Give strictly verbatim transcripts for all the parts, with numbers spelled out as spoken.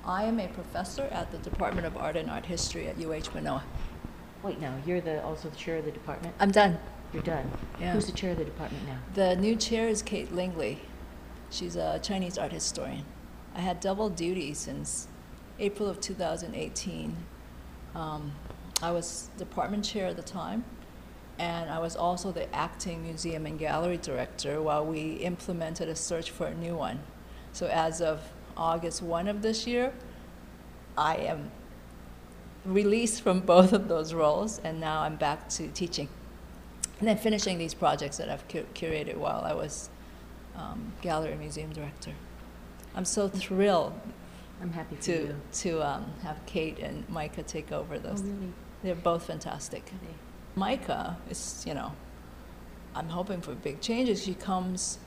I am a professor at the Department of Art and Art History at U H Manoa. Wait, now, you're the also the chair of the department? I'm done. You're done. Yeah. Who's the chair of the department now? The new chair is Kate Lingley. She's a Chinese art historian. I had double duty since April of two thousand eighteen. Um, I was department chair at the time, and I was also the acting museum and gallery director while we implemented a search for a new one. So as of August first of this year, I am released from both of those roles, and now I'm back to teaching. And then finishing these projects that I've cu curated while I was um, gallery and museum director. I'm so thrilled I'm happy for to you. to um, have Kate and Micah take over those. Oh, really? They're both fantastic. Okay. Micah is, you know, I'm hoping for big changes. She comes,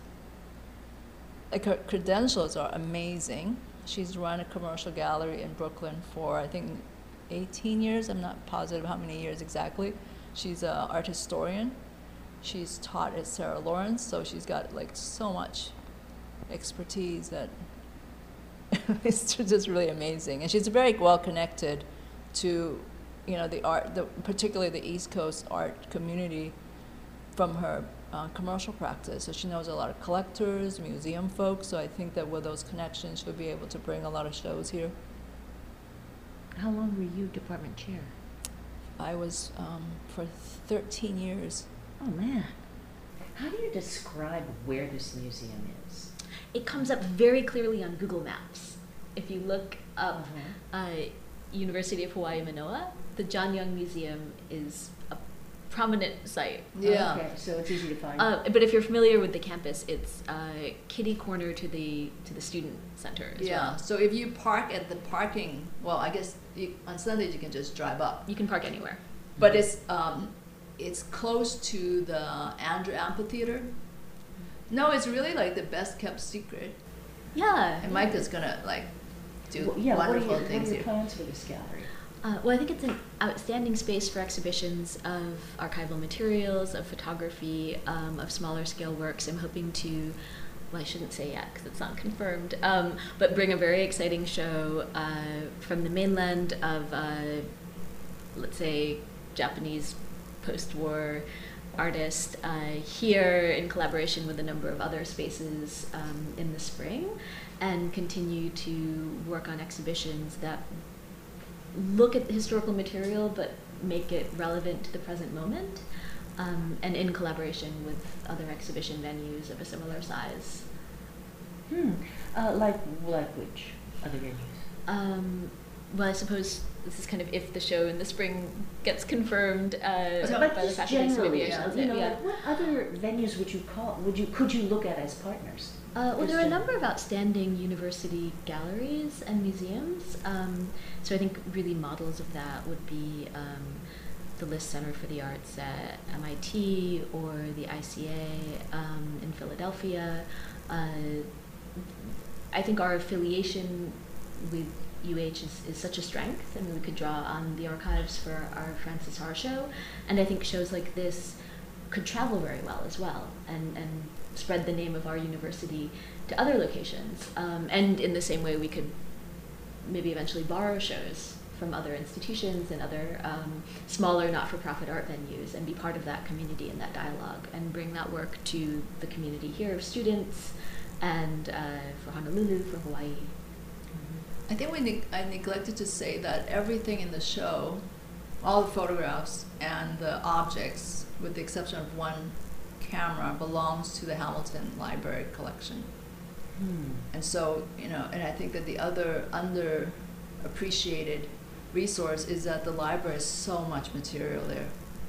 like her credentials are amazing. She's run a commercial gallery in Brooklyn for, I think, eighteen years. I'm not positive how many years exactly. She's an art historian. She's taught at Sarah Lawrence, so she's got like so much expertise that it's just really amazing. And she's very well connected to, you know, the art, the, particularly the East Coast art community from her uh, commercial practice. So she knows a lot of collectors, museum folks, so I think that with those connections, she'll be able to bring a lot of shows here. How long were you department chair? I was um, for thirteen years. Oh, man. How do you describe where this museum is? It comes up very clearly on Google Maps. If you look up Uh-huh. uh, University of Hawaii Manoa, the John Young Museum is a prominent site. Yeah. Okay, so it's easy to find. Uh, but if you're familiar with the campus, it's uh, kitty corner to the to the student center as Yeah, well. so if you park at the parking, well, I guess you, on Sundays you can just drive up. You can park anywhere. But it's um, it's close to the Andrew Amphitheater. No, it's really like the best kept secret. Yeah. And Micah's gonna like do Well, yeah, wonderful what are your, things what are your here. plans for this gallery? Uh, well, I think it's an outstanding space for exhibitions of archival materials, of photography, um, of smaller scale works. I'm hoping to, well, I shouldn't say yet because it's not confirmed, um, but bring a very exciting show uh, from the mainland of, uh, let's say, Japanese post-war artists uh, here in collaboration with a number of other spaces um, in the spring, and continue to work on exhibitions that look at the historical material but make it relevant to the present moment, um, and in collaboration with other exhibition venues of a similar size. Hmm. Uh, like, like which other venues? Um, well, I suppose this is kind of if the show in the spring gets confirmed uh, So, by but the just Fashion Week, so maybe I generally, shouldn't you say know, it, yeah. like what other venues would you call, would you, could you look at as partners? Uh, well, Just there are a in- number of outstanding university galleries and museums. Um, so I think really models of that would be um, the List Center for the Arts at M I T or the I C A um, in Philadelphia. Uh, I think our affiliation with U H is, is such a strength, and we could draw on the archives for our Francis Haar show. And I think shows like this could travel very well as well, and, and spread the name of our university to other locations. Um, and in the same way, we could maybe eventually borrow shows from other institutions and other um, smaller not-for-profit art venues and be part of that community and that dialogue and bring that work to the community here of students and uh, for Honolulu, for Hawaii. I think we neg I neglected to say that everything in the show, all the photographs and the objects, with the exception of one camera, belongs to the Hamilton Library collection. Hmm. And so, you know, and I think that the other underappreciated resource is that the library has so much material there.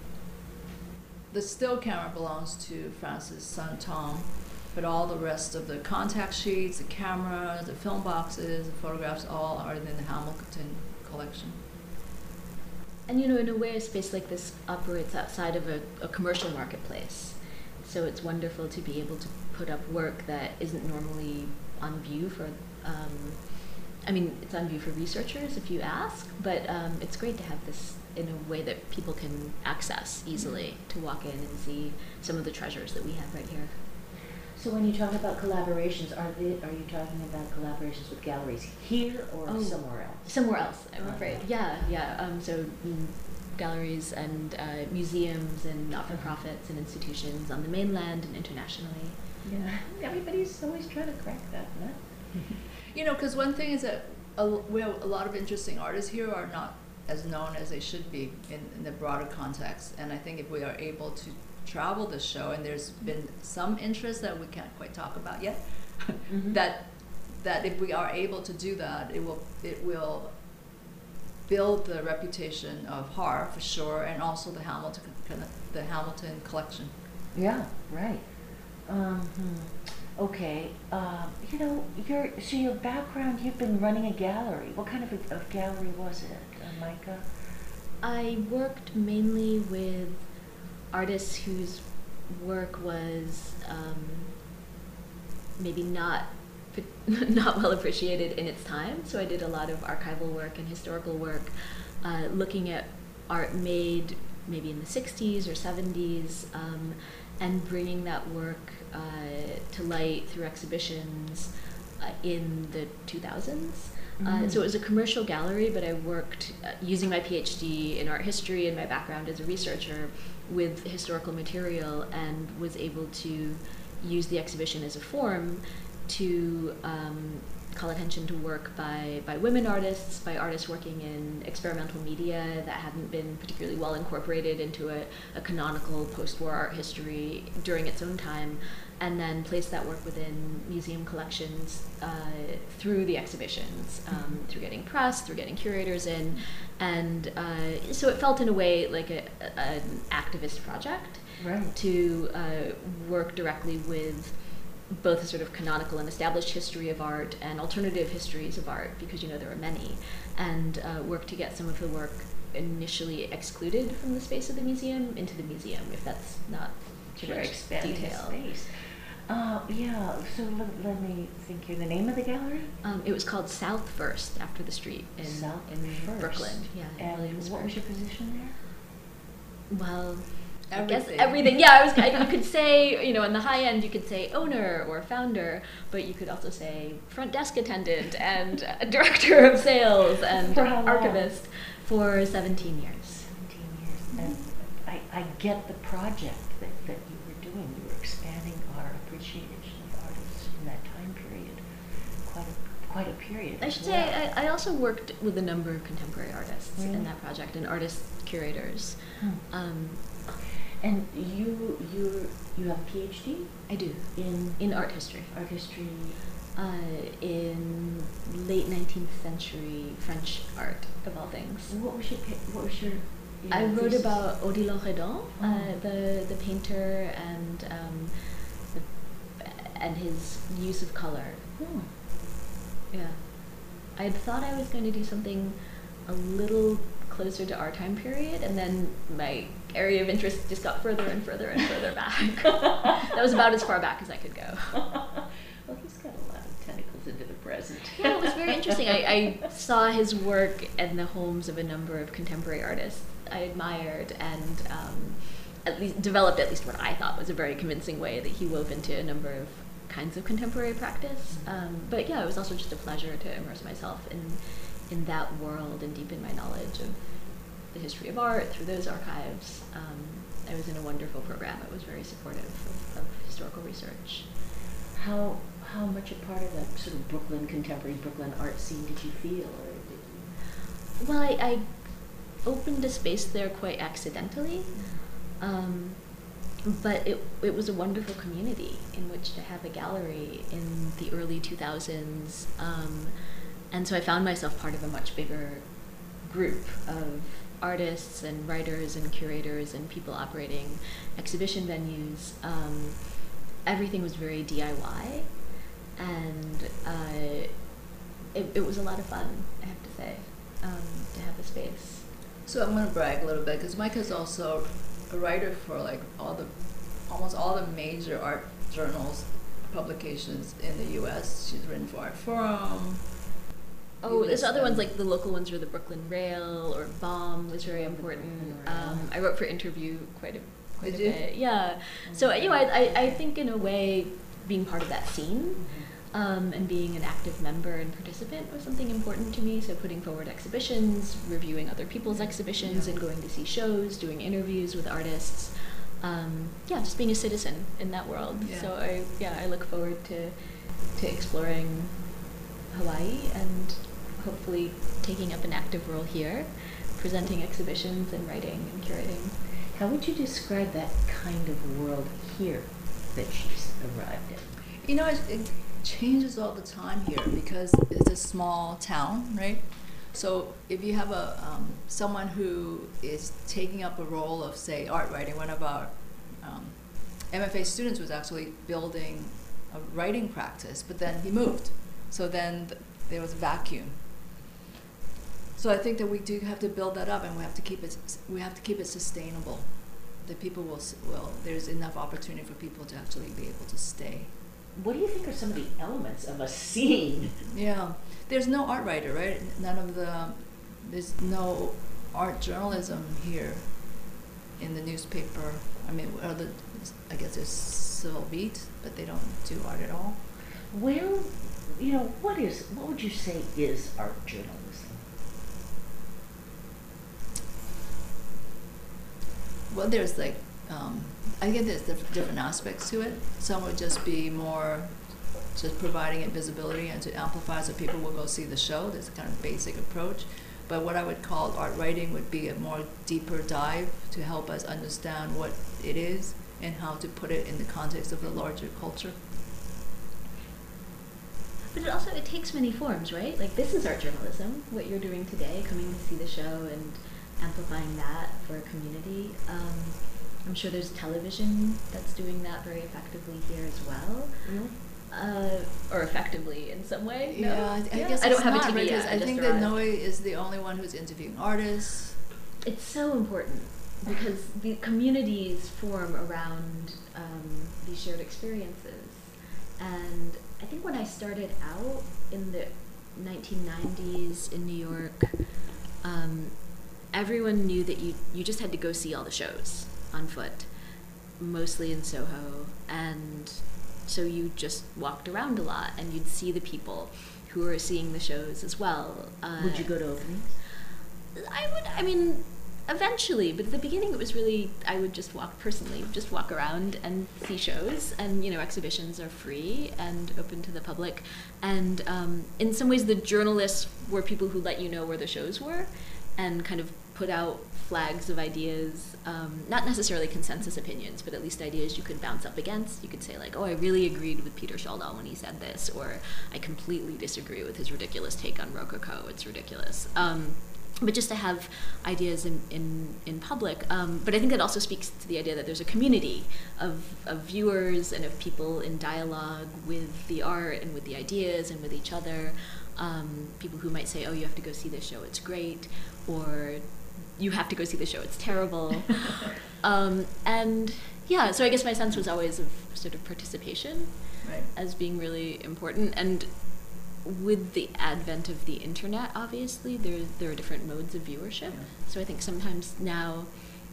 The still camera belongs to Francis' son Tom, but all the rest of the contact sheets, the camera, the film boxes, the photographs, all are in the Hamilton collection. And you know, in a way, a space like this operates outside of a, a commercial marketplace. So it's wonderful to be able to put up work that isn't normally on view for, um, I mean, it's on view for researchers if you ask, but um, it's great to have this in a way that people can access easily, to walk in and see some of the treasures that we have right here. So when you talk about collaborations, are they, are you talking about collaborations with galleries here or Oh. somewhere else? Somewhere else, I'm Uh-huh. afraid. Yeah, yeah. Um, so mm, galleries and uh, museums and not-for-profits and institutions on the mainland and internationally. Yeah, everybody's always trying to crack that nut. You know, because one thing is that a, l- we have a lot of interesting artists here are not as known as they should be in, in the broader context. And I think if we are able to travel the show, and there's been some interest that we can't quite talk about yet, Mhm. that that if we are able to do that, it will it will build the reputation of H A R for sure, and also the Hamilton the Hamilton collection. Yeah, right. Um, hmm. Okay, uh, you know, your so your background, you've been running a gallery. What kind of a of gallery was it, uh, Micah? I worked mainly with artists whose work was um, maybe not not well appreciated in its time. So I did a lot of archival work and historical work, uh, looking at art made maybe in the sixties or seventies, um, and bringing that work uh, to light through exhibitions uh, in the two thousands. Uh, so it was a commercial gallery, but I worked uh, using my PhD in art history and my background as a researcher with historical material, and was able to use the exhibition as a forum to um, call attention to work by, by women artists, by artists working in experimental media that hadn't been particularly well incorporated into a, a canonical post-war art history during its own time, and then place that work within museum collections uh, through the exhibitions, um, Mhm. through getting press, through getting curators in, and uh, so it felt in a way like a, a, an activist project Right. to uh, work directly with both a sort of canonical and established history of art and alternative histories of art, because you know there are many, and uh, work to get some of the work initially excluded from the space of the museum into the museum, if that's not too Sure, much expanding the detail. space. Uh, yeah, so let, let me think here. The name of the gallery? Um, it was called South First, after the street in, South in First. Brooklyn. Yeah, in And what Williamsburg. was your position there? Well, I Everything. guess everything. Yeah, I was. I, you could say, you know, on the high end, you could say owner or founder, but you could also say front desk attendant and uh, director of sales and For how long? archivist for seventeen years. seventeen years. And I, I get the project that, that you were doing. You were expanding our appreciation of artists in that time period. Quite a, quite a period. I as should well. say I, I also worked with a number of contemporary artists Really? in that project and artist curators. Hmm. Um, And you you you have a PhD I do in in art history. art history. Uh, in late nineteenth century French art, of all things. What was your pa- what was your? your I wrote thesis? about Odilon Redon, Oh. uh, the the painter, and um, the, and his use of color. Hmm. Yeah, I had thought I was going to do something a little closer to our time period, and then my area of interest just got further and further and further back. That was about as far back as I could go. Well, he's got a lot of tentacles into the present. Yeah, it was very interesting. I, I saw his work in the homes of a number of contemporary artists I admired, and um, at least developed at least what I thought was a very convincing way that he wove into a number of kinds of contemporary practice. Um, but yeah, it was also just a pleasure to immerse myself in in that world and deepen my knowledge of the history of art through those archives. Um, I was in a wonderful program. It was very supportive of, of historical research. How how much a part of that sort of Brooklyn contemporary Brooklyn art scene did you feel, or did you? Well, I, I opened a space there quite accidentally, um, but it it was a wonderful community in which to have a gallery in the early two thousands, um, and so I found myself part of a much bigger group of artists and writers and curators and people operating exhibition venues. Um, everything was very D I Y, and uh, it, it was a lot of fun, I have to say, um, to have a space. So I'm going to brag a little bit because Micah's also a writer for like all the, almost all the major art journals, publications in the U S. She's written for Art Forum. Oh, You there's list other them. ones like the local ones were the Brooklyn Rail or BOMB was very important. Rail. Um, I wrote for Interview quite a quite Did a you? bit. Yeah. So you know, I, I I think in a way being part of that scene. Um, and being an active member and participant was something important to me. So putting forward exhibitions, reviewing other people's exhibitions, Yeah. and going to see shows, doing interviews with artists. Um, yeah, just being a citizen in that world. Yeah. So I, yeah, I look forward to to exploring Hawaii and hopefully taking up an active role here, presenting exhibitions and writing and curating. How would you describe that kind of world here that she's arrived at? You know, it, it changes all the time here because it's a small town, right? So if you have a um, someone who is taking up a role of, say, art writing, one of our um, M F A students was actually building a writing practice, but then he moved. So then th- there was a vacuum. So I think that we do have to build that up, and we have to keep it. We have to keep it sustainable. That people will s- will. There's enough opportunity for people to actually be able to stay. What do you think are some of the elements of a scene? Yeah, there's no art writer, right? None of the, there's no art journalism here in the newspaper. I mean, or the, I guess there's Civil Beat, but they don't do art at all. Where, you know, what is, what would you say is art journalism? Well, there's like, um, I get there's diff- different aspects to it. Some would just be more just providing it visibility and to amplify so people will go see the show. There's a kind of basic approach. But what I would call art writing would be a more deeper dive to help us understand what it is and how to put it in the context of the larger culture. But it also, it takes many forms, right? Like, this is art journalism, what you're doing today, coming to see the show and amplifying that for a community. Um, I'm sure there's television that's doing that very effectively here as well. Really? Uh, or effectively in some way. No? Yeah, I, I Yeah. guess I don't it's have not, a T V because yet. I just think that arrived. Noe is the only one who's interviewing artists. It's so important because the communities form around um, these shared experiences. And I think when I started out in the nineteen nineties in New York, um, everyone knew that you, you just had to go see all the shows on foot, mostly in Soho. And so you just walked around a lot and you'd see the people who were seeing the shows as well. Uh, Would you go to openings? I would, I mean, eventually, but at the beginning it was really, I would just walk personally, just walk around and see shows, and, you know, exhibitions are free and open to the public, and um, in some ways the journalists were people who let you know where the shows were, and kind of put out flags of ideas, um, not necessarily consensus opinions, but at least ideas you could bounce up against. You could say like, oh, I really agreed with Peter Schaldau when he said this, or I completely disagree with his ridiculous take on Rococo, it's ridiculous. Um, but just to have ideas in, in, in public. Um, but I think that also speaks to the idea that there's a community of, of viewers and of people in dialogue with the art and with the ideas and with each other. Um, people who might say, oh, you have to go see this show, it's great, or you have to go see the show, it's terrible. um, and yeah, so I guess my sense was always of sort of participation Right. as being really important. And with the advent of the internet, obviously, there there are different modes of viewership. Yeah. So I think sometimes now,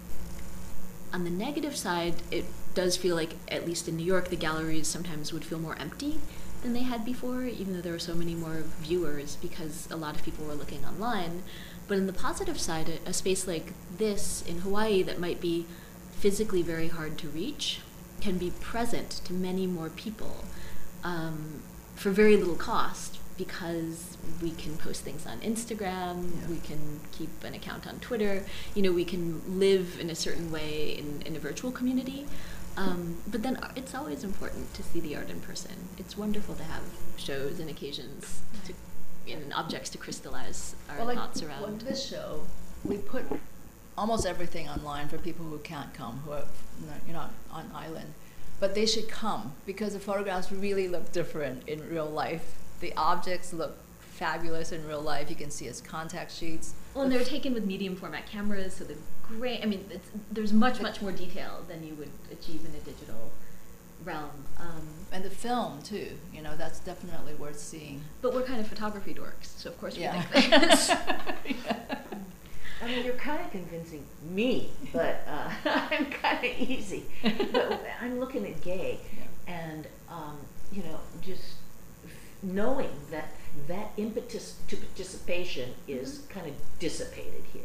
on the negative side, it does feel like, at least in New York, the galleries sometimes would feel more empty than they had before, even though there were so many more viewers because a lot of people were looking online. But on the positive side, a, a space like this in Hawaii that might be physically very hard to reach can be present to many more people um, for very little cost, because we can post things on Instagram, Yeah. we can keep an account on Twitter, you know, we can live in a certain way in, in a virtual community. Um, but then it's always important to see the art in person. It's wonderful to have shows and occasions to, and objects to crystallize our Well, like thoughts on around. this show, we put almost everything online for people who can't come, who are not, you're not on island. But they should come because the photographs really look different in real life. The objects look fabulous in real life. You can see its contact sheets. Well, and The they're f- taken with medium format cameras, so they're great. I mean, it's, there's much, much more detail than you would achieve in a digital realm. Um, and the film too. You know, that's definitely worth seeing. but we're kind of photography dorks, so of course we Yeah. think that. Yeah. I mean, you're kind of convincing me, but uh, I'm kind of easy. But I'm looking at Gay, and um, you know, just f- knowing that that impetus to participation is Mhm. kind of dissipated here.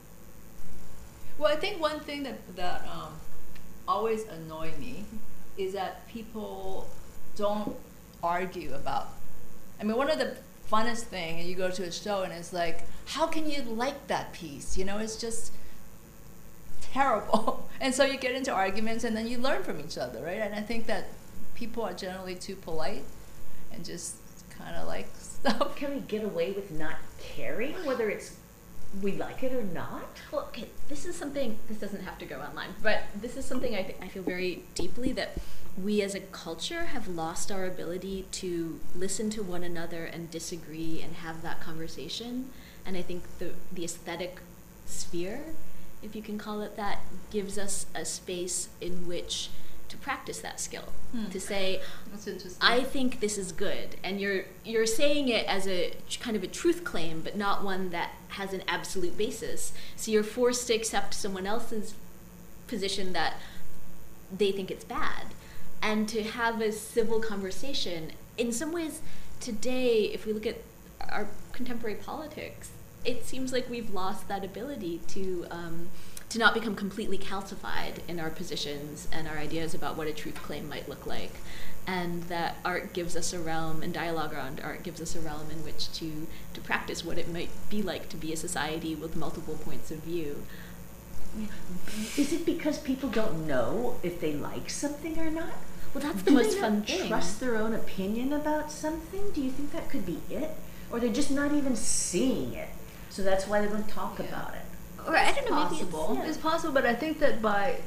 Well, I think one thing that that um, always annoy me is that people don't argue about. I mean, one of the funnest thing, and you go to a show and it's like, how can you like that piece? You know, it's just terrible. And so you get into arguments, and then you learn from each other, right? And I think that people are generally too polite and just kind of like stuff. Can we get away with not caring whether it's we like it or not? Well, okay, this is something, this doesn't have to go online, but this is something I, th- I feel very deeply that we as a culture have lost our ability to listen to one another and disagree and have that conversation. And I think the, the aesthetic sphere, if you can call it that, gives us a space in which to practice that skill. Hmm. To say, That's interesting. I think this is good, and you're you're saying it as a tr- kind of a truth claim, but not one that has an absolute basis. So you're forced to accept someone else's position that they think it's bad, and to have a civil conversation. In some ways, today, if we look at our contemporary politics, it seems like we've lost that ability to um, to not become completely calcified in our positions and our ideas about what a truth claim might look like, and that art gives us a realm, and dialogue around art gives us a realm in which to to practice what it might be like to be a society with multiple points of view. Is it because people don't know if they like something or not? Well, that's the Do most they fun not thing. trust their own opinion about something? Do you think that could be it? Or they're just not even seeing it, so that's why they don't talk Yeah. about it? Or I don't know, maybe it's, possible. yeah. It's possible, but I think that by,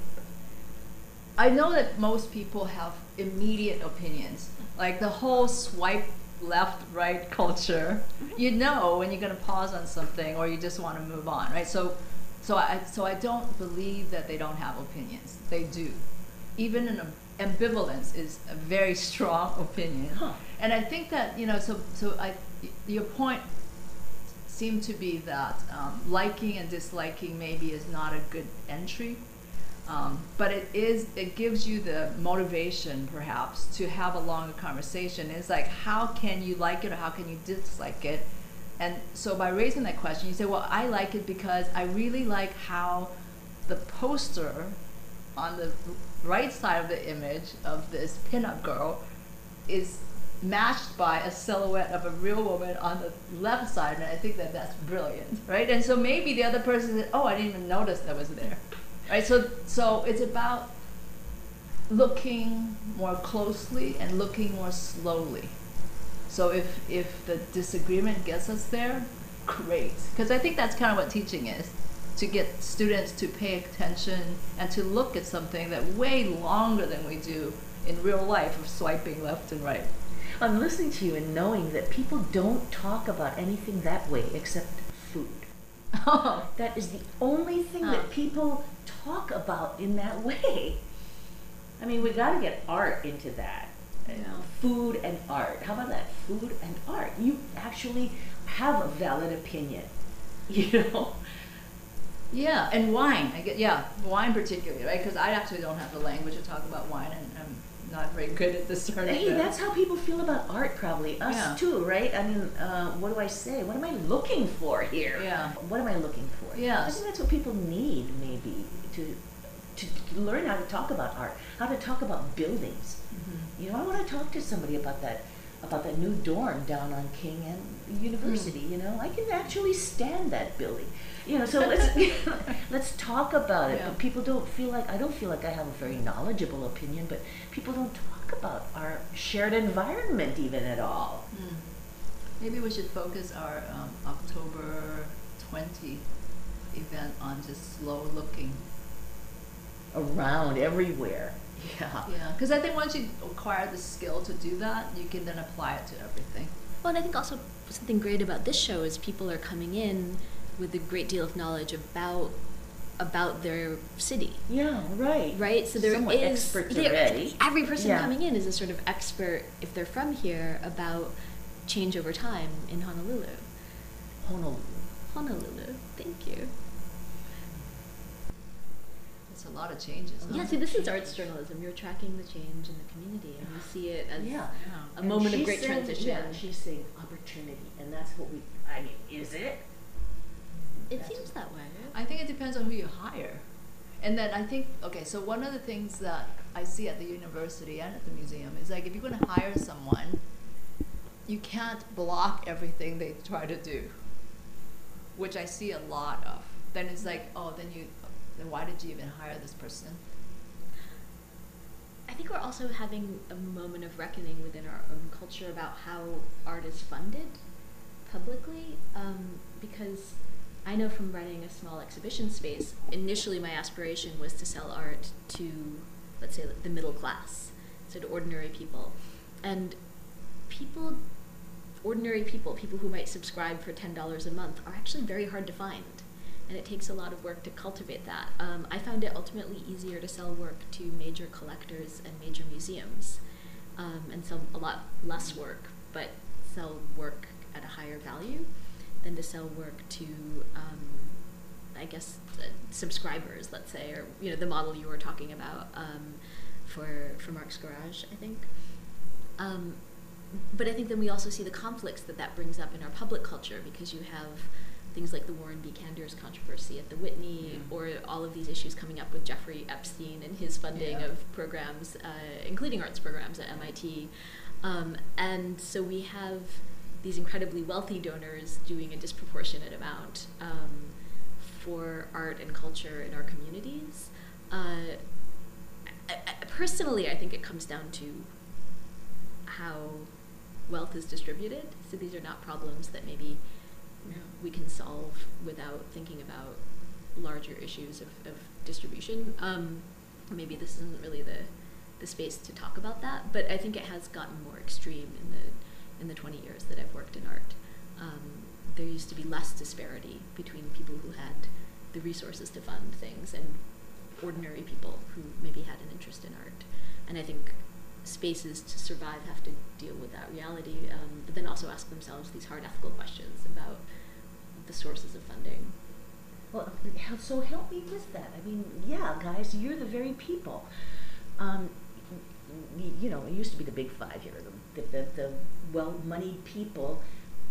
I know that most people have immediate opinions. Like the whole swipe left, right culture. You know when you're going to pause on something, or you just want to move on, right? So, so I, so I don't believe that they don't have opinions. They do. Even an ambivalence is a very strong opinion. Huh. And I think that, you know, so so I, your point seem to be that um, liking and disliking maybe is not a good entry, um, but it is. It gives you the motivation, perhaps, to have a longer conversation. It's like, how can you like it or how can you dislike it? And so by raising that question, you say, well, I like it because I really like how the poster on the right side of the image of this pinup girl is matched by a silhouette of a real woman on the left side, and I think that that's brilliant, right? And so maybe the other person said, oh, I didn't even notice that was there, right? So so it's about looking more closely and looking more slowly. So if if the disagreement gets us there, great, because I think that's kind of what teaching is, to get students to pay attention and to look at something that way longer than we do in real life of swiping left and right. I'm listening to you and knowing that people don't talk about anything that way except food. Oh, That is the only thing Huh. that people talk about in that way. I mean, we got to get art into that. Yeah. Food and art. How about that? Food and art. You actually have a valid opinion, you know? yeah, and wine. I get yeah, wine particularly, right? Because I actually don't have the language to talk about wine, and I'm not very good at discerning. Hey, that. that's how people feel about art, probably. Us Yeah. too, right? I mean, uh, what do I say? What am I looking for here? Yeah. What am I looking for? I Yes. think that's what people need, maybe, to to learn how to talk about art, how to talk about buildings. Mhm. You know, I want to talk to somebody about that, about that new dorm down on King and University. Mm. You know, I can actually stand that building. You know, so let's let's talk about it. Yeah. But people don't feel like I don't feel like I have a very knowledgeable opinion, but people don't talk about our shared environment even at all. Mm. Maybe we should focus our um, October twentieth event on just slow looking. Around everywhere. Yeah. Yeah, because I think once you acquire the skill to do that, you can then apply it to everything. Well, and I think also something great about this show is people are coming in with a great deal of knowledge about about their city, Yeah, right. right? So there Somewhat is experts there- already. every person Yeah. coming in is a sort of expert, if they're from here, about change over time in Honolulu. Honolulu. Honolulu, thank you. it's a lot of changes. Yeah, huh? see, this is arts journalism. You're tracking the change in the community, and you see it as Yeah. a And moment of she's great saying- transition. Yeah, and she's saying opportunity, and that's what we, I mean, is it? It That's- seems that way. I think it depends on who you hire. And then I think, okay, so one of the things that I see at the university and at the museum is like if you're going to hire someone, you can't block everything they try to do, which I see a lot of. Then it's like, oh, then you, then why did you even hire this person? I think we're also having a moment of reckoning within our own culture about how art is funded publicly, um, because I know from running a small exhibition space, initially my aspiration was to sell art to, let's say, the middle class, so to ordinary people. And people, ordinary people, people who might subscribe for ten dollars a month, are actually very hard to find. And it takes a lot of work to cultivate that. Um, I found it ultimately easier to sell work to major collectors and major museums, um, and sell a lot less work, but sell work at a higher value than to sell work to, um, I guess, uh, subscribers, let's say, or you know, the model you were talking about um, for for Mark's Garage, I think. Um, but I think then we also see the conflicts that that brings up in our public culture, because you have things like the Warren B. Canders controversy at the Whitney, Yeah. or all of these issues coming up with Jeffrey Epstein and his funding Yeah. of programs, uh, including arts programs at M I T. Um, and so we have these incredibly wealthy donors doing a disproportionate amount um, for art and culture in our communities. Uh, I, I, personally, I think it comes down to how wealth is distributed. So these are not problems that maybe Yeah. we can solve without thinking about larger issues of, of distribution. Um, maybe this isn't really the, the space to talk about that, but I think it has gotten more extreme in the in the twenty years that I've worked in art. Um, there used to be less disparity between people who had the resources to fund things and ordinary people who maybe had an interest in art. And I think spaces to survive have to deal with that reality, um, but then also ask themselves these hard ethical questions about the sources of funding. Well, hel- so help me with that. I mean, yeah, guys, you're the very people. Um, y- you know, it used to be the big five here. The, the, the well-moneyed people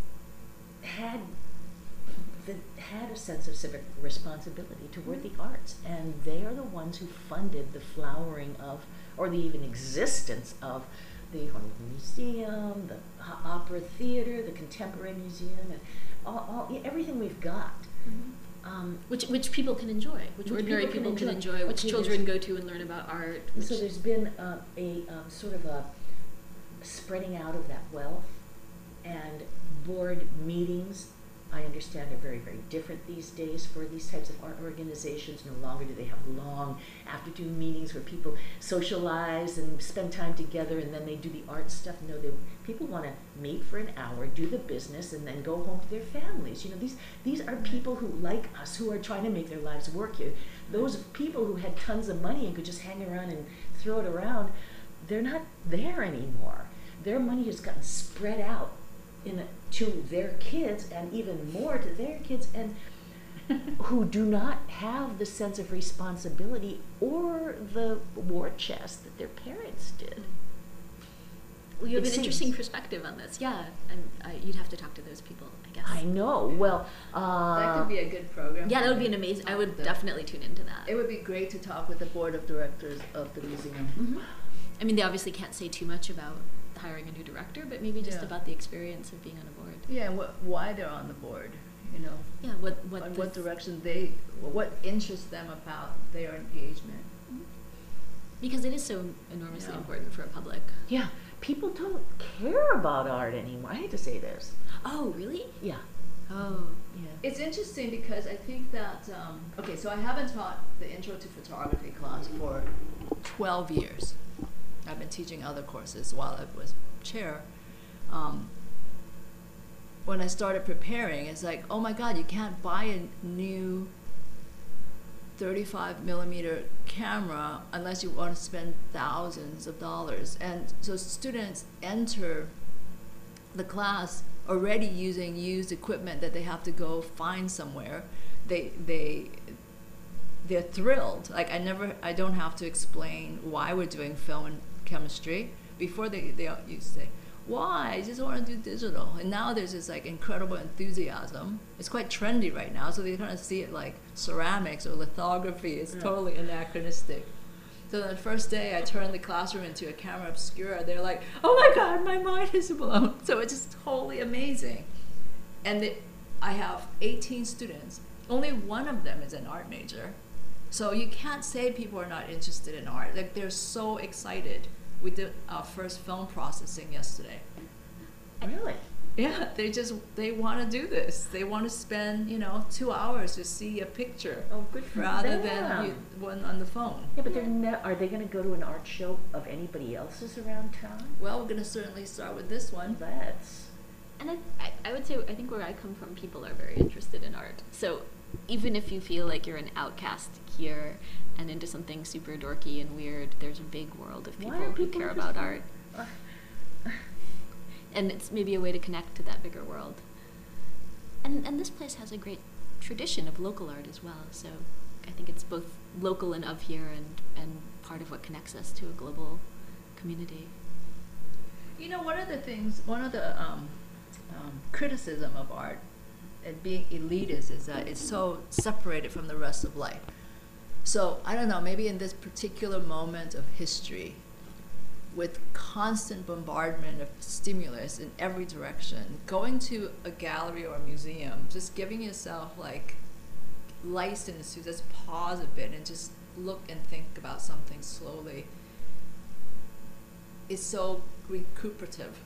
had the, had a sense of civic responsibility toward the arts, and they are the ones who funded the flowering of, or the even existence of, the Hollywood Museum, the Ho- Opera Theater, the Contemporary Museum, and all, all yeah, everything we've got. Um, Which which people can enjoy, which, Which ordinary people people can can enjoy. enjoy, which Okay, children there's- go to and learn about art. And Which, so there's been uh, a um, sort of a spreading out of that wealth, and board meetings, I understand, are very, very different these days for these types of art organizations. No longer do they have long afternoon meetings where people socialize and spend time together and then they do the art stuff. No, they people want to meet for an hour, do the business, and then go home to their families. You know, these these are people who, like us, who are trying to make their lives work here. Those people who had tons of money and could just hang around and throw it around, they're not there anymore. Their money has gotten spread out in a, to their kids, and even more to their kids, and who do not have the sense of responsibility or the war chest that their parents did. well, you have it an seems- interesting perspective on this. Yeah, and uh, you'd have to talk to those people, I guess. I know. Well, uh, That could be a good program. Yeah, for that would me. be an amazing. I Talk would with them. definitely tune into that. It would be great to talk with the board of directors of the museum. Mhm. I mean, they obviously can't say too much about hiring a new director, but maybe just Yeah. about the experience of being on a board. Yeah, and what, why they're on the board, you know, Yeah, what what and the- what direction they, what interests them about their engagement. because it is so enormously Yeah. important for a public. yeah, people don't care about art anymore. I hate to say this. Oh, really? Yeah. Oh, yeah. It's interesting because I think that, um, okay, so I haven't taught the Intro to Photography class for twelve years. I've been teaching other courses while I was chair. Um, when I started preparing, it's like, oh my God, you can't buy a new thirty-five millimeter camera unless you want to spend thousands of dollars. And so students enter the class already using used equipment that they have to go find somewhere. They they they're thrilled. Like I never, I don't have to explain why we're doing film and chemistry. Before they, they used to say, why? I just want to do digital. And now there's this like incredible enthusiasm. It's quite trendy right now, so they kind of see it like ceramics or lithography. It's Yeah. totally anachronistic. So the first day I turned the classroom into a camera obscura, they're like, oh my God, my mind is blown. So it's just totally amazing. And it, I have eighteen students. Only one of them is an art major. So you can't say people are not interested in art. Like they're so excited. We did our first film processing yesterday. Really? Yeah, they just, they want to do this. They want to spend, you know, two hours to see a picture Oh, good for rather them. than you, one on the phone. Yeah, but they're ne- are they going to go to an art show of anybody else's around town? Well, we're going to certainly start with this one. That's And I, I, I would say, I think where I come from, people are very interested in art. So even if you feel like you're an outcast here and into something super dorky and weird, there's a big world of people, Why are who people care interested about in- art. Uh, And it's maybe a way to connect to that bigger world. And and this place has a great tradition of local art as well. So I think it's both local and of here and, and part of what connects us to a global community. You know, one of the things, one of the um, um, criticism of art and being elitist is that it's so separated from the rest of life. So I don't know, maybe in this particular moment of history, with constant bombardment of stimulus in every direction, going to a gallery or a museum, just giving yourself like license to just pause a bit and just look and think about something slowly is so recuperative.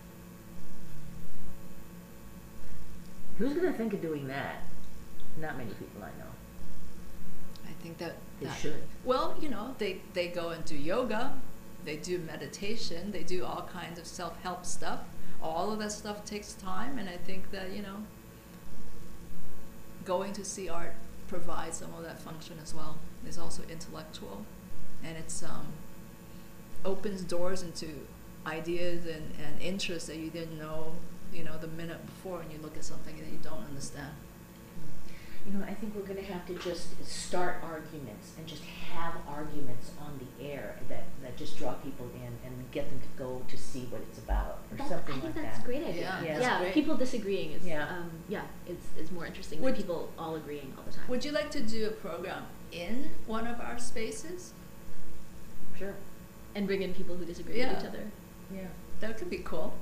who's going to think of doing that? Not many people I know. I think that They that, should. Well, you know, they, they go and do yoga, they do meditation, they do all kinds of self-help stuff. All of that stuff takes time, and I think that, you know, going to see art provides some of that function as well. It's also intellectual, and it's um, opens doors into ideas and, and interests that you didn't know, you know, the minute before when you look at something that you don't understand. You know, I think we're going to have to just start arguments and just have arguments on the air that, that just draw people in and get them to go to see what it's about or That- something I think like that's that. a great idea. Yeah, Yeah. Yeah, that's great. people disagreeing is Yeah. um, yeah, it's, it's more interesting Would- than people all agreeing all the time. Would you like to do a program in one of our spaces? Sure. And bring in people who disagree Yeah. with each other. Yeah. That could be cool.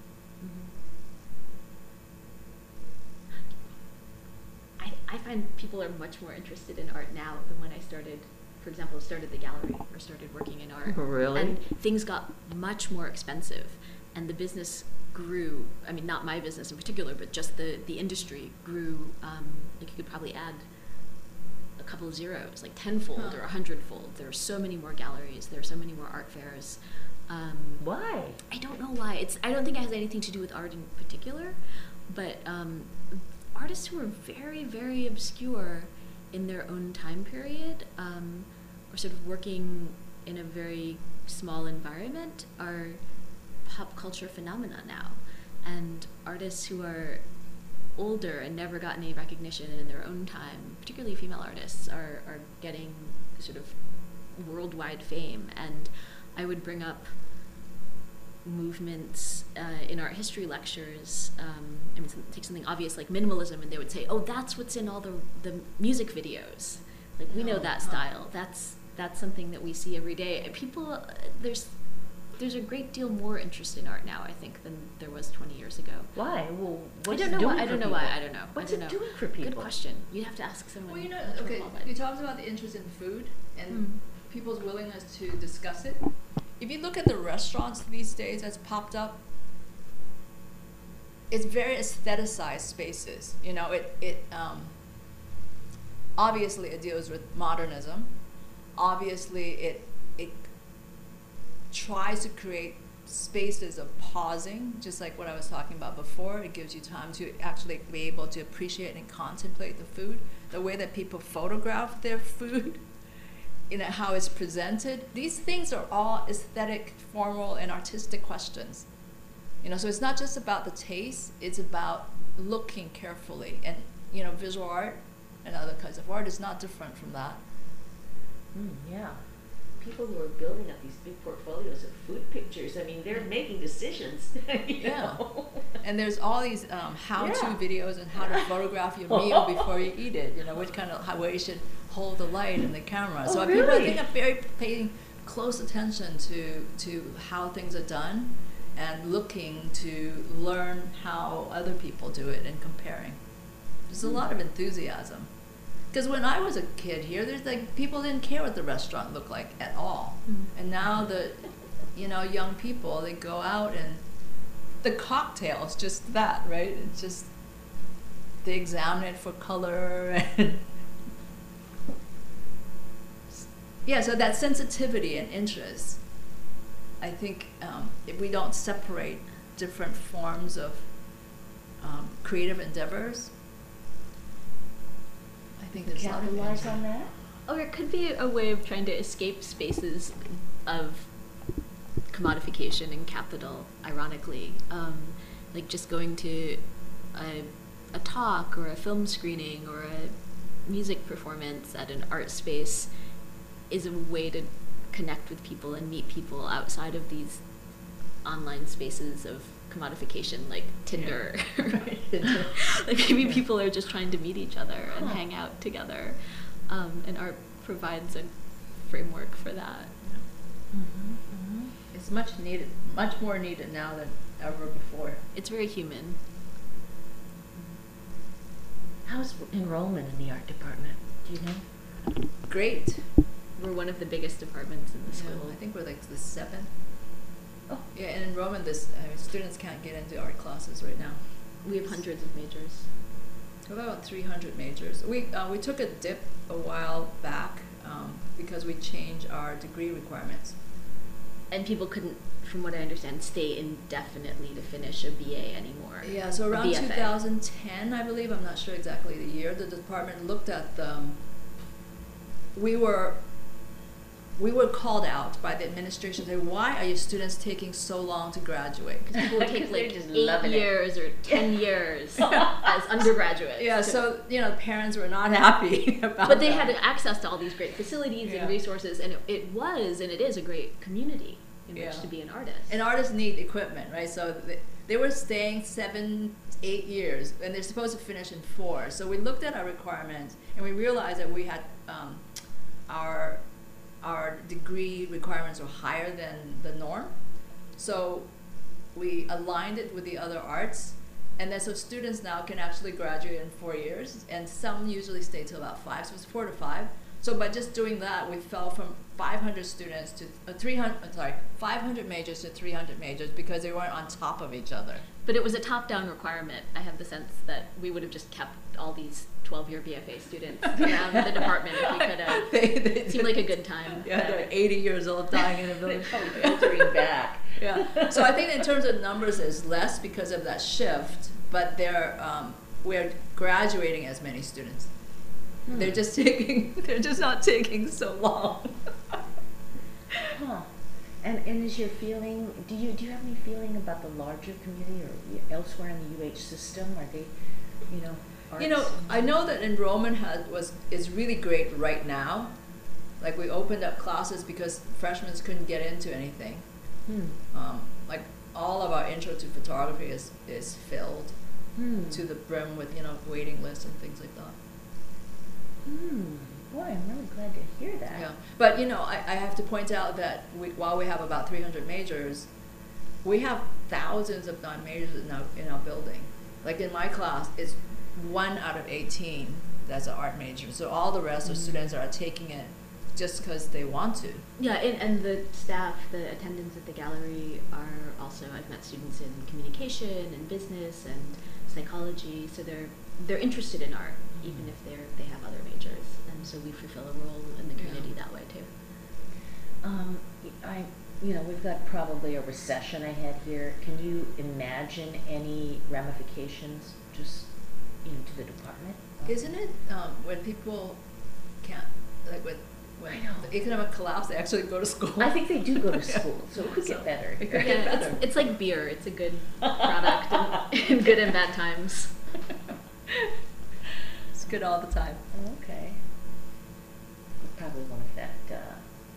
I, I find people are much more interested in art now than when I started, for example, started the gallery or started working in art. Really? And things got much more expensive and the business grew. I mean, not my business in particular, but just the, the industry grew. Um, like you could probably add a couple of zeros, like tenfold Huh. or a hundredfold. There are so many more galleries. There are so many more art fairs. Um, Why? I don't know why. It's. I don't think it has anything to do with art in particular, but um, artists who are very, very obscure in their own time period, um, or sort of working in a very small environment, are pop culture phenomena now. And artists who are older and never got any recognition in their own time, particularly female artists, are, are getting sort of worldwide fame. And I would bring up movements uh, in art history lectures. Um, I mean, some- take something obvious like minimalism, and they would say, "Oh, that's what's in all the the music videos. Like we know Oh, that huh. style. That's that's something that we see every day." And people, uh, there's there's a great deal more interest in art now, I think, than there was twenty years ago. Why? Well, what's I it don't know doing why. I for don't know people? why. I don't know. What's I don't it know. doing for people? Good question. You'd have to ask someone. Well, you know, much more okay, qualified. you talked about the interest in food and Mm. people's willingness to discuss it. If you look at the restaurants these days that's popped up, it's very aestheticized spaces. You know, it, it um, obviously it deals with modernism. Obviously it, it tries to create spaces of pausing, just like what I was talking about before. It gives you time to actually be able to appreciate and contemplate the food, the way that people photograph their food, you know, how it's presented. These things are all aesthetic, formal, and artistic questions. You know, so it's not just about the taste, it's about looking carefully. And, you know, visual art and other kinds of art is not different from that. Mm, yeah. People who are building up these big portfolios of food pictures, I mean, they're making decisions. you Yeah. know? And there's all these um, how-to Yeah. videos on how to photograph your meal before you eat it. You know, which kind of how where you should hold the light and the camera. Oh, so people, I really? think, are very paying close attention to to how things are done, and looking to learn how other people do it and comparing. There's a lot of enthusiasm. Because when I was a kid here, there's like people didn't care what the restaurant looked like at all, Mhm. and now the, you know, young people, they go out and the cocktail is just that, right? It's just they examine it for color and yeah. So that sensitivity and interest, I think, um, if we don't separate different forms of um, creative endeavors, I think there's a lot of Capitalize interest. on that? Or it could be a way of trying to escape spaces of commodification and capital, ironically. Um, like just going to a, a talk or a film screening or a music performance at an art space is a way to connect with people and meet people outside of these online spaces of commodification, like Tinder. Right. Like maybe people are just trying to meet each other and Huh. hang out together, um, and art provides a framework for that. Mm-hmm, mm-hmm. It's much needed, much more needed now than ever before. It's very human. How's enrollment in the art department? Do you know? Great. We're one of the biggest departments in the Yeah, school. I think we're like the seventh. Oh. Yeah, and enrollment, this I mean, students can't get into art classes right now. We have hundreds of majors. We have about three hundred majors. We uh, we took a dip a while back um, because we changed our degree requirements. And people couldn't, from what I understand, stay indefinitely to finish a B A anymore. Yeah, so A around B F A. two thousand ten, I believe, I'm not sure exactly the year, the department looked at the, um, we were, we were called out by the administration, saying, why are your students taking so long to graduate? People would take Because they're like just eight loving it. years or ten years as undergraduates. Yeah, to- so, you know, parents were not happy about But they that. had access to all these great facilities Yeah. and resources, and it, it was and it is a great community in Yeah. which to be an artist. And artists need equipment, right? So they, they were staying seven, eight years, and they're supposed to finish in four. So we looked at our requirements, and we realized that we had um, our our degree requirements were higher than the norm. So we aligned it with the other arts, and then so students now can actually graduate in four years, and some usually stay till about five, so it's four to five. So by just doing that, we fell from five hundred students to uh, three hundred, sorry, five hundred majors to three hundred majors because they weren't on top of each other. But it was a top-down requirement. I have the sense that we would have just kept all these twelve-year B F A students around the department if we could have. they, they It seemed like a good time. Yeah, they're eighty years old dying in a building. They're probably filtering back. Yeah. So I think in terms of numbers, there's less because of that shift, but they're um, we're graduating as many students. Hmm. They're just taking. They're just not taking so long. Huh. And and is your feeling? Do you do you have any feeling about the larger community or y- elsewhere in the U H system? Are they, you know, arts? You know, I know that enrollment has was is really great right now. Like we opened up classes because freshmen couldn't get into anything. Hmm. Um, like all of our intro to photography is is filled Hmm. to the brim with, you know, waiting lists and things like that. Hmm. Boy, I'm really glad to hear that. Yeah, but you know, I, I have to point out that we, while we have about three hundred majors, we have thousands of non-majors in our, in our building. Like in my class, it's one out of eighteen that's an art major. So all the rest are Mm. students that are taking it just because they want to. Yeah, and, and the staff, the attendants at the gallery are also, I've met students in communication and business and psychology, so they're they're interested in art, even if they're they have other majors, and so we fulfill a role in the community Yeah. that way too. Um, I, you know, we've got probably a recession ahead here. Can you imagine any ramifications just, you know, to the department? Isn't it um, when people can't, like when, when I know. the economic collapse, they actually go to school? I think they do go to Yeah. school, so it could So, get better. it could get Yeah, better. it's, it's like beer. It's a good product in, in good and bad times. It's good all the time. Okay. probably won't affect, uh.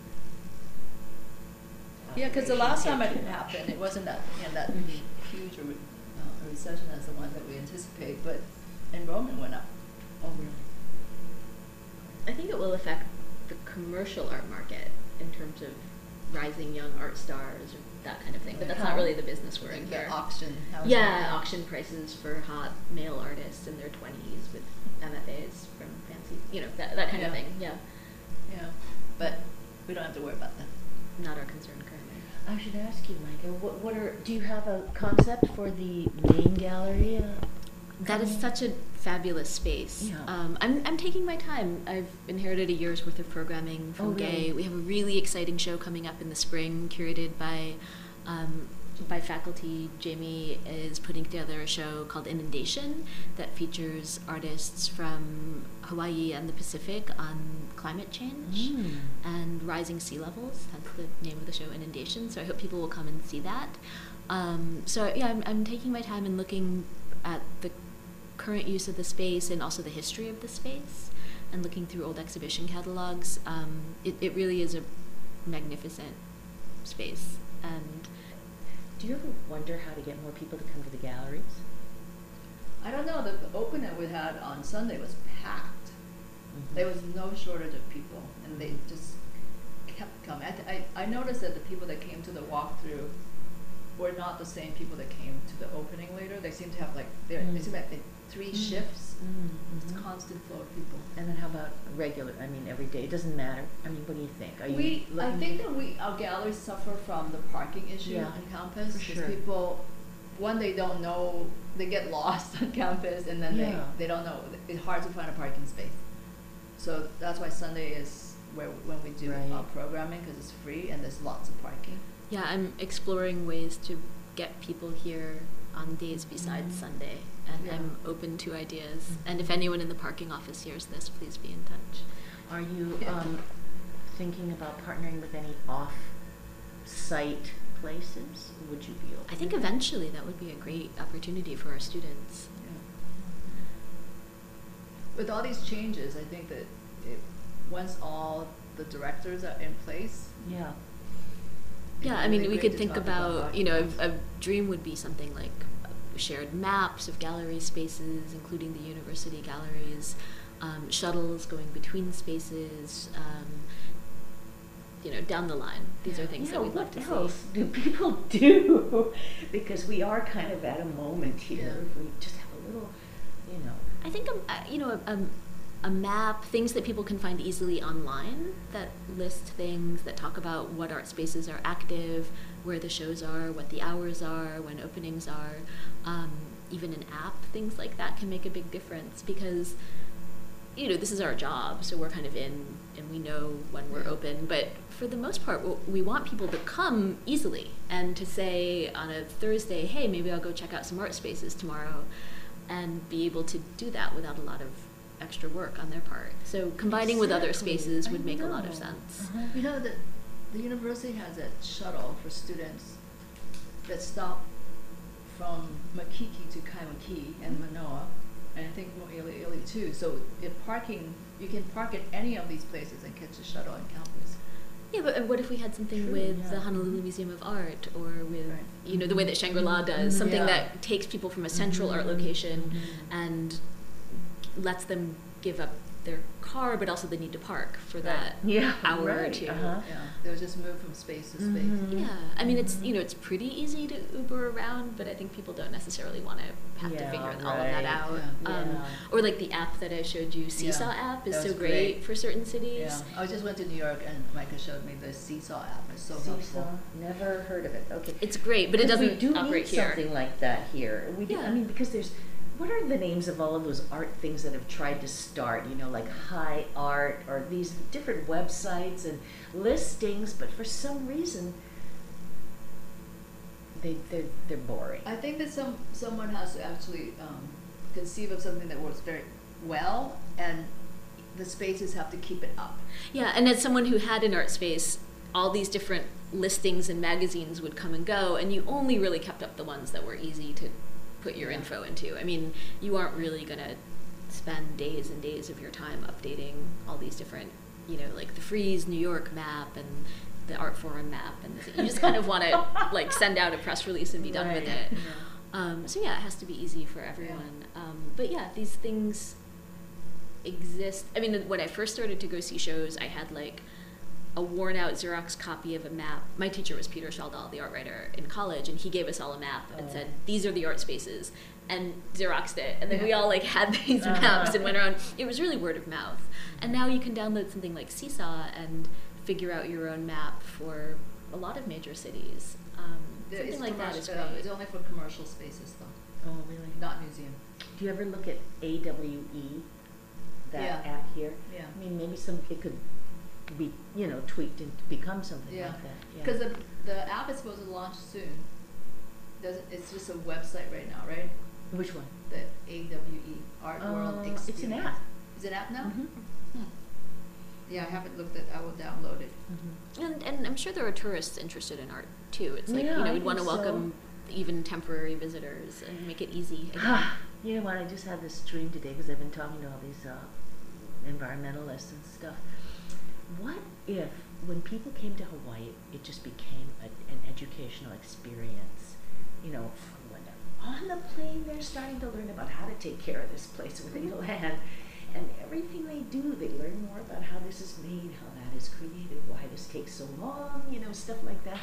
Yeah, because the operation last time too it much. happened, it wasn't that, you know, that Mhm. huge a, re- uh, a recession as the one that we anticipate, but enrollment went up. Oh, really? I think it will affect the commercial art market in terms of rising young art stars or that kind of thing. But that's How? not really the business we're in Like the here. auction house. Yeah, auction prices for hot male artists in their twenties with M F As from fancy, you know, that that kind Yeah. of thing. Yeah, Yeah, but we don't have to worry about that. not our concern currently. I should ask you, Micah, what, what are, do you have a concept for the main gallery? uh, That is coming? such a fabulous space. Yeah. Um, I'm I'm taking my time. I've inherited a year's worth of programming from Oh, really? Gay. We have a really exciting show coming up in the spring, curated by um, by faculty. Jamie is putting together a show called Inundation that features artists from Hawaii and the Pacific on climate change Mm. and rising sea levels. That's the name of the show, Inundation. So I hope people will come and see that. Um, so yeah, I'm, I'm taking my time and looking at the current use of the space and also the history of the space and looking through old exhibition catalogs. Um, it, it really is a magnificent space. And Do you ever wonder how to get more people to come to the galleries? I don't know, the the opening we had on Sunday was packed. Mhm. There was no shortage of people, and they just kept coming. I, th- I, I noticed that the people that came to the walkthrough were not the same people that came to the opening later. They seem to have like, they're, they Mm. seem to have like three Mm. shifts. Mm, It's mhm. constant flow of people. And then how about regular, I mean, every day, it doesn't matter, I mean, what do you think? Are you We, I looking think to- that we, our galleries suffer from the parking issue Yeah, on campus. for 'Cause sure. people, one, they don't know, they get lost on campus, and then Yeah. they, they don't know, it's hard to find a parking space. So that's why Sunday is where, when we do Right. our programming, cause it's free and there's lots of parking. yeah, I'm exploring ways to get people here on days besides Mhm. Sunday. And Yeah. I'm open to ideas. Mhm. And if anyone in the parking office hears this, please be in touch. Are you, Yeah. um, thinking about partnering with any off-site places? Would you be open? I think to that? eventually that would be a great opportunity for our students. Yeah. With all these changes, I think that it, once all the directors are in place, Yeah. Yeah, it's I mean, really we great could to think talk about, you know, architects. a, a dream would be something like shared maps of gallery spaces, including the university galleries, um, shuttles going between spaces, um, you know, down the line. These are things Yeah, that we'd love to what see. else do people do? Because we are kind of at a moment here, Yeah. if we just have a little, you know. I think, um, uh, you know, a, um, a map, things that people can find easily online that list things that talk about what art spaces are active, where the shows are, what the hours are, when openings are. Um, even an app, things like that can make a big difference because, you know, this is our job, so we're kind of in and we know when we're Yeah. open. But for the most part, w- we want people to come easily and to say on a Thursday, hey, maybe I'll go check out some art spaces tomorrow, and be able to do that without a lot of extra work on their part. So combining with other Exactly. spaces I would make a lot of know. sense. Uh-huh. You know, the, the university has a shuttle for students that stop from Makiki to Kaimuki and Manoa, and I think Mo'ili Ili too. So if parking, you can park at any of these places and catch a shuttle on campus. Yeah, but uh, what if we had something True, with yeah. the Honolulu Museum of Art, or with, Right. you know, the way that Shangri-La does, Mhm. something Yeah. that takes people from a central art Mhm. location Mhm. and lets them give up their car, but also the need to park for that Yeah, hour or right, two. uh-huh. Yeah, they'll just move from space to space. Mhm. Yeah, I mean, it's, Mhm. you know, it's pretty easy to Uber around, but I think people don't necessarily want to have Yeah, to figure all of right. that out. Yeah. Um, Yeah. Or like the app that I showed you, Seesaw Yeah, app, is that so was great, great. for certain cities. Yeah, I just went to New York and Micah showed me the Seesaw app. It's so Seesaw, helpful. never heard of it, okay. It's great, but it 'Cause we doesn't do operate need here. something like that here. We do, I Yeah. mean, because there's, what are the names of all of those art things that have tried to start, you know, like High Art or these different websites and listings, but for some reason, they, they're, they're boring. I think that some someone has to actually um, conceive of something that works very well, and the spaces have to keep it up. Yeah, and as someone who had an art space, all these different listings and magazines would come and go, and you only really kept up the ones that were easy to put your Yeah. info into. I mean, you aren't really going to spend days and days of your time updating all these different you know, like the Frieze New York map and the Art Forum map, and this, you just kind of want to like send out a press release and be done with Right. it. Yeah. Um, so yeah, it has to be easy for everyone. Um, but yeah, these things exist. I mean, when I first started to go see shows, I had like a worn out Xerox copy of a map. My teacher was Peter Schaldal, the art writer in college, and he gave us all a map and Oh. said, these are the art spaces, and Xeroxed it. And then we Yeah. all like had these Uh-huh. maps and went around. It was really word of mouth. And now you can download something like Seesaw and figure out your own map for a lot of major cities. Um, There something is like that is commercial- uh, great. It's only for commercial spaces though, Oh, really? not museum. Do you ever look at A W E, that Yeah. app here? Yeah. I mean, maybe some, it could be, you know, tweaked and become something Yeah. like that. Yeah. Because the, the app is supposed to launch soon. Doesn't, it's just a website right now, right? Which one? The A W E, Art World Uh, Experience. It's an app. Is it an app now? Mhm. Hmm. Yeah, I haven't looked at, I will download it. Mhm. And, and I'm sure there are tourists interested in art too. It's like, Yeah, you know, I we'd want to think so. welcome even temporary visitors and make it easy. again. You know what? I just had this dream today because I've been talking to all these uh, environmentalists and stuff. What if, when people came to Hawaii, it just became a, an educational experience? You know, when they're on the plane, they're starting to learn about how to take care of this place where they land. And everything they do, they learn more about how this is made, how that is created, why this takes so long, you know, stuff like that.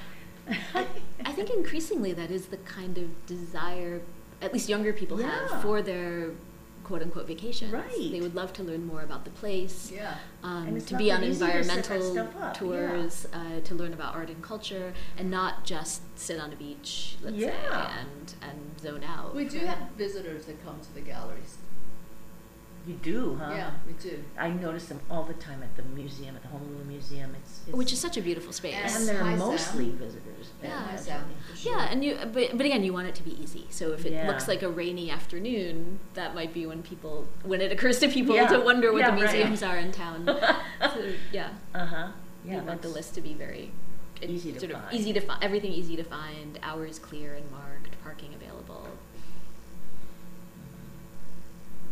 I think increasingly that is the kind of desire, at least younger people Yeah. have, for their quote unquote vacations. Right. They would love to learn more about the place. Yeah. Um, And it's to not be that on easy to set that environmental stuff up, tours, uh, to learn about art and culture, and not just sit on a beach, let's say, Yeah. and, and zone out. We do for- have visitors that come to the galleries. You do, huh? Yeah, we do. I notice them all the time at the museum, at the Honolulu Museum. It's, it's Which is such a beautiful space. And and they're Hi, Sam. mostly visitors. Yeah. Hi, That's Sam, funny. for sure. Yeah, and you, but, but again, you want it to be easy. So if it Yeah. looks like a rainy afternoon, that might be when people, when it occurs to people Yeah. to wonder what Yeah, the right. museums are in town. So, yeah, Uh huh. you Yeah. want the that's- list to be very it- Easy to sort of find. easy to find, everything easy to find, hours clear and marked, parking available.